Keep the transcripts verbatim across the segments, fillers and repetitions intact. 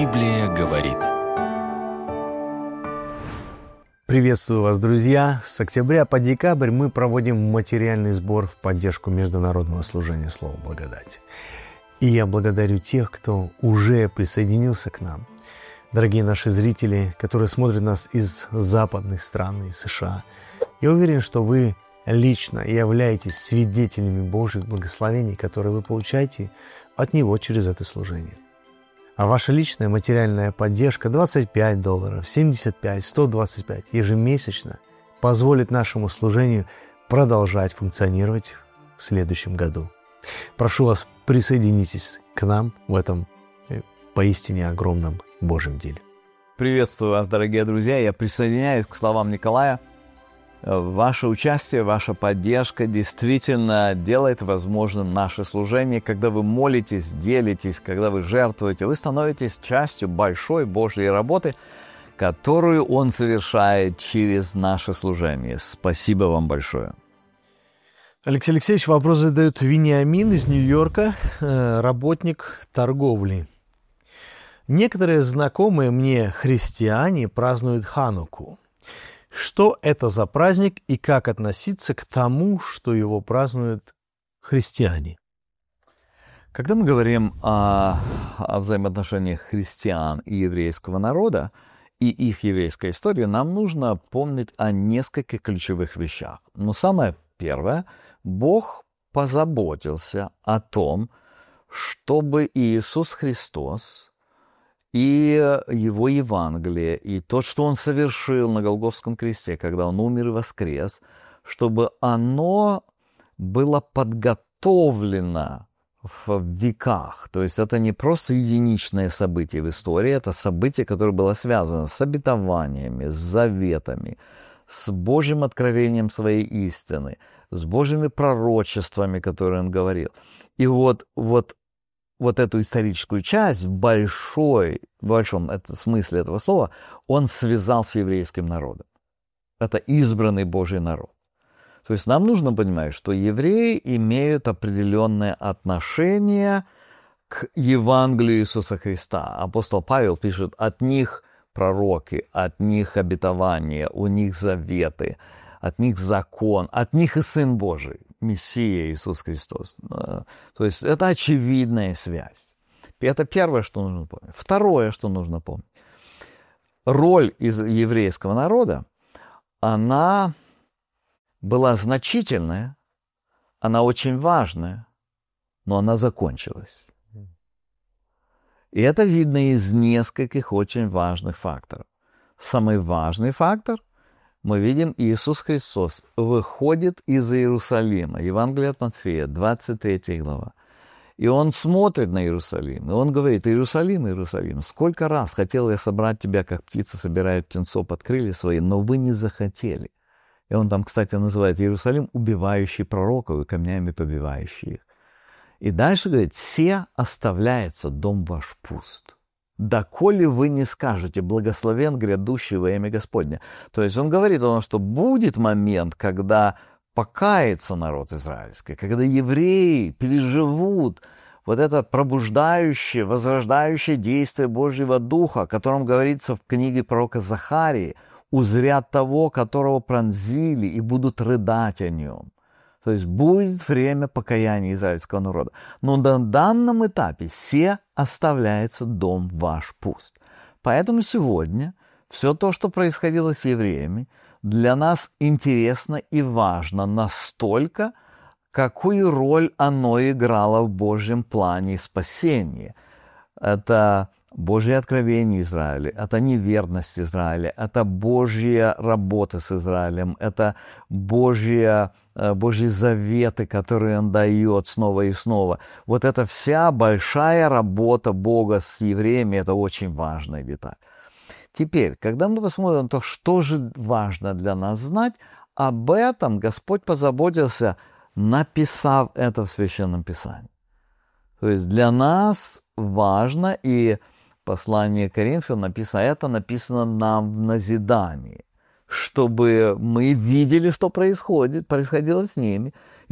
Библия говорит. Приветствую вас, друзья! С октября по декабрь мы проводим материальный сбор в поддержку международного служения Слова Благодати. И я благодарю тех, кто уже присоединился к нам. Дорогие наши зрители, которые смотрят нас из западных стран, из США, я уверен, что вы лично являетесь свидетелями Божьих благословений, которые вы получаете от Него через это служение. А ваша личная материальная поддержка двадцать пять долларов, семьдесят пять, сто двадцать пять ежемесячно позволит нашему служению продолжать функционировать в следующем году. Прошу вас, присоединитесь к нам в этом поистине огромном Божьем деле. Приветствую вас, дорогие друзья. Я присоединяюсь к словам Николая. Ваше участие, ваша поддержка действительно делает возможным наше служение. Когда вы молитесь, делитесь, когда вы жертвуете, вы становитесь частью большой Божьей работы, которую Он совершает через наше служение. Спасибо вам большое. Алексей Алексеевич, вопрос задает Вениамин из Нью-Йорка, работник торговли. Некоторые знакомые мне христиане празднуют Хануку. Что это за праздник и как относиться к тому, что его празднуют христиане? Когда мы говорим о, о взаимоотношениях христиан и еврейского народа и их еврейской истории, нам нужно помнить о нескольких ключевых вещах. Но самое первое, Бог позаботился о том, чтобы Иисус Христос и Его Евангелие, и то, что Он совершил на Голгофском кресте, когда Он умер и воскрес, чтобы оно было подготовлено в веках. То есть это не просто единичное событие в истории, это событие, которое было связано с обетованиями, с заветами, с Божьим откровением своей истины, с Божьими пророчествами, которые Он говорил. И вот, вот Вот эту историческую часть в большой, в большом это, смысле этого слова Он связал с еврейским народом. Это избранный Божий народ. То есть нам нужно понимать, что евреи имеют определенное отношение к Евангелию Иисуса Христа. Апостол Павел пишет: от них пророки, от них обетования, у них заветы, от них закон, от них и Сын Божий, Мессия Иисус Христос. То есть это очевидная связь. Это первое, что нужно помнить. Второе, что нужно помнить. Роль из еврейского народа, она была значительная, она очень важная, но она закончилась. И это видно из нескольких очень важных факторов. Самый важный фактор — мы видим, Иисус Христос выходит из Иерусалима, Евангелие от Матфея, двадцать третья глава, и Он смотрит на Иерусалим, и Он говорит: Иерусалим, Иерусалим, сколько раз хотел я собрать тебя, как птица собирает птенцов под крылья свои, но вы не захотели. И Он там, кстати, называет Иерусалим убивающий пророков и камнями побивающий их. И дальше говорит: «Се оставляется дом ваш пуст, доколе вы не скажете: благословен грядущий во имя Господне». То есть Он говорит о том, что будет момент, когда покается народ израильский, когда евреи переживут вот это пробуждающее, возрождающее действие Божьего Духа, о котором говорится в книге пророка Захарии: «Узрят того, которого пронзили, и будут рыдать о нем». То есть будет время покаяния израильского народа. Но на данном этапе «се оставляется дом ваш пуст». Поэтому сегодня все то, что происходило с евреями, для нас интересно и важно настолько, какую роль оно играло в Божьем плане спасения. Это Божье откровение Израиля, это неверность Израиля, это Божья работа с Израилем, это Божья, Божьи заветы, которые Он дает снова и снова. Вот эта вся большая работа Бога с евреями — это очень важная деталь. Теперь, когда мы посмотрим на то, что же важно для нас знать, об этом Господь позаботился, написав это в Священном Писании. То есть для нас важно, и послание к Коринфянам написано, это написано нам в назидании, чтобы мы видели, что происходит, происходило с ними,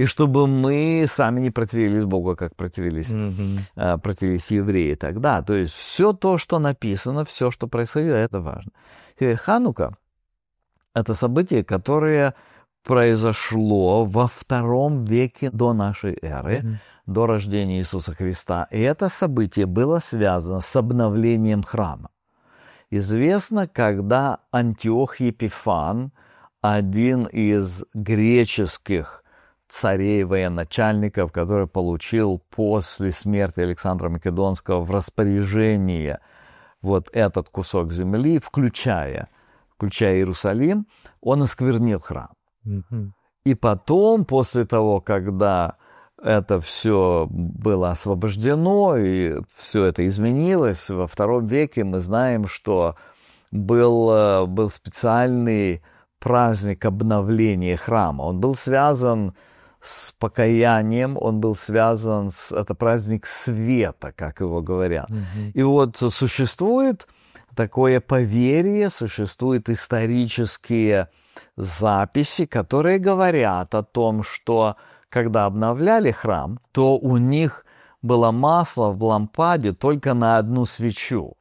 и чтобы мы сами не противились Богу, как противились, Mm-hmm. противились евреи тогда. То есть все то, что написано, все, что происходило, это важно. Теперь Ханука — это событие, которое произошло во втором веке до нашей эры, mm-hmm. до рождения Иисуса Христа. И это событие было связано с обновлением храма. Известно, когда Антиох Епифан, один из греческих царей, военачальников, который получил после смерти Александра Македонского в распоряжение вот этот кусок земли, включая, включая Иерусалим, он осквернил храм. Mm-hmm. И потом, после того, когда это все было освобождено, и все это изменилось, во втором веке мы знаем, что был, был специальный праздник обновления храма. Он был связан с покаянием, он был связан с... Это праздник света, как его говорят. Mm-hmm. И вот существует такое поверье, существуют исторические записи, которые говорят о том, что когда обновляли храм, то у них было масло в лампаде только на одну свечу.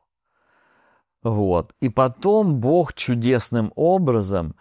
Вот. И потом Бог чудесным образом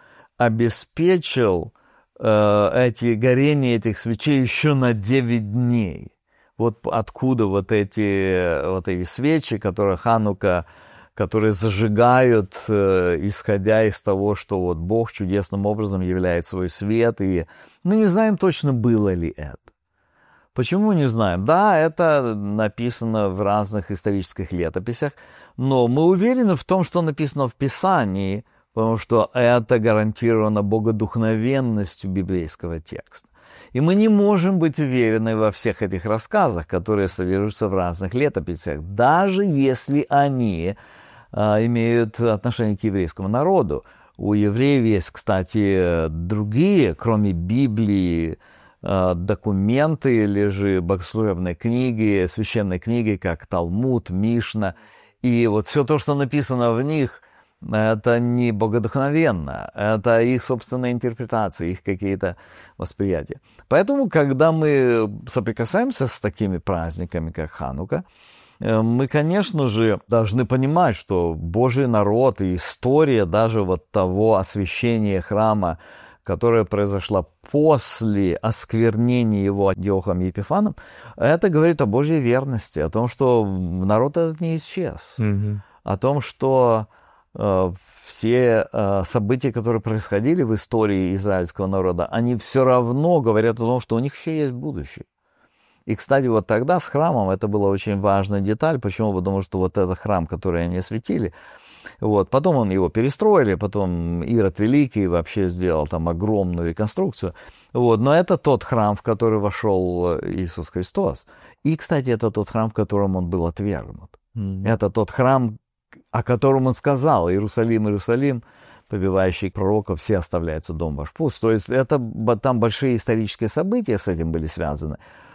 обеспечил э, эти горения этих свечей еще на девять дней. Вот откуда вот эти, вот эти свечи, которые Ханука, которые зажигают, э, исходя из того, что вот Бог чудесным образом являет свой свет. И мы не знаем точно, было ли это. Почему не знаем? Да, это написано в разных исторических летописях, но мы уверены в том, что написано в Писании, потому что это гарантировано богодухновенностью библейского текста. И мы не можем быть уверены во всех этих рассказах, которые содержатся в разных летописях, даже если они а, имеют отношение к еврейскому народу. У евреев есть, кстати, другие, кроме Библии, документы или же богослужебные книги, священные книги, как Талмуд, Мишна. И вот все то, что написано в них, это не богодухновенно, это их собственная интерпретация, их какие-то восприятия. Поэтому, когда мы соприкасаемся с такими праздниками, как Ханука, мы, конечно же, должны понимать, что Божий народ и история даже вот того освящения храма, которая произошла после осквернения его Антиохом Епифаном, это говорит о Божьей верности, о том, что народ этот не исчез, mm-hmm. о том, что э, все э, события, которые происходили в истории израильского народа, они все равно говорят о том, что у них еще есть будущее. И, кстати, вот тогда с храмом это была очень важная деталь. Почему? Потому что вот этот храм, который они осветили, вот, потом он его перестроили, потом Ирод Великий вообще сделал там огромную реконструкцию. Вот, но это тот храм, в который вошел Иисус Христос. И, кстати, это тот храм, в котором он был отвергнут. Mm-hmm. Это тот храм, о котором он сказал: «Иерусалим, Иерусалим, побивающий пророков, все оставляется дом ваш пуст». То есть это, там большие исторические события с этим были связаны.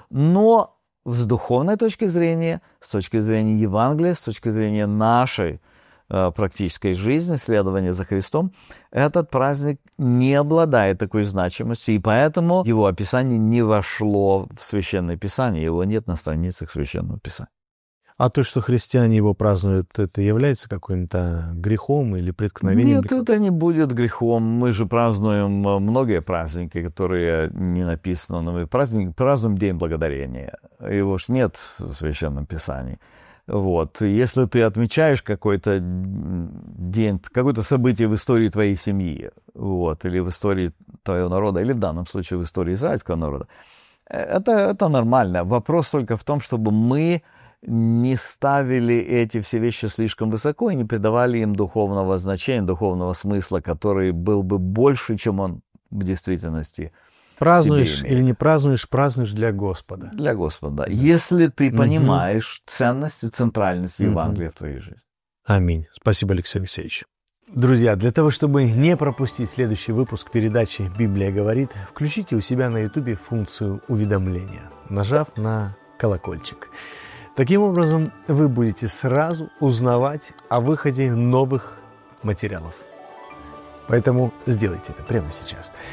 Но с духовной точки зрения, с точки зрения Евангелия, с точки зрения нашей э, практической жизни, следования за Христом, этот праздник не обладает такой значимостью, и поэтому его описание не вошло в Священное Писание, его нет на страницах Священного Писания. А то, что христиане его празднуют, это является каким-то грехом или преткновением? Нет, это не будет грехом. Мы же празднуем многие праздники, которые не написаны, но мы праздник, празднуем День Благодарения. Его ж нет в Священном Писании. Вот. Если ты отмечаешь какой-то день, какое-то событие в истории твоей семьи, вот, или в истории твоего народа, или в данном случае в истории израильского народа, это, это нормально. Вопрос только в том, чтобы мы не ставили эти все вещи слишком высоко и не придавали им духовного значения, духовного смысла, который был бы больше, чем он в действительности. Празднуешь или не празднуешь, празднуешь для Господа. Для Господа. Да. Если ты угу. понимаешь ценность и центральность угу. Евангелия в твоей жизни. Аминь. Спасибо, Алексей Алексеевич. Друзья, для того, чтобы не пропустить следующий выпуск передачи «Библия говорит», включите у себя на Ютубе функцию уведомления, нажав на колокольчик. Таким образом, вы будете сразу узнавать о выходе новых материалов. Поэтому сделайте это прямо сейчас.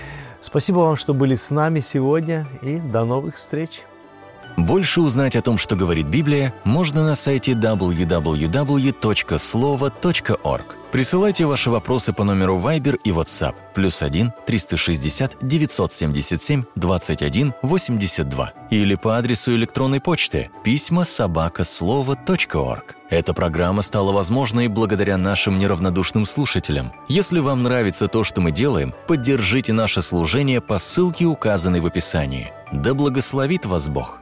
Спасибо вам, что были с нами сегодня, и до новых встреч. Больше узнать о том, что говорит Библия, можно на сайте дабл ю дабл ю дабл ю точка слово точка орг. Присылайте ваши вопросы по номеру Viber и WhatsApp плюс один триста шестьдесят девятьсот семьдесят семь двадцать один восемьдесят два или по адресу электронной почты письма собака слово точка орг. Эта программа стала возможной благодаря нашим неравнодушным слушателям. Если вам нравится то, что мы делаем, поддержите наше служение по ссылке, указанной в описании. Да благословит вас Бог!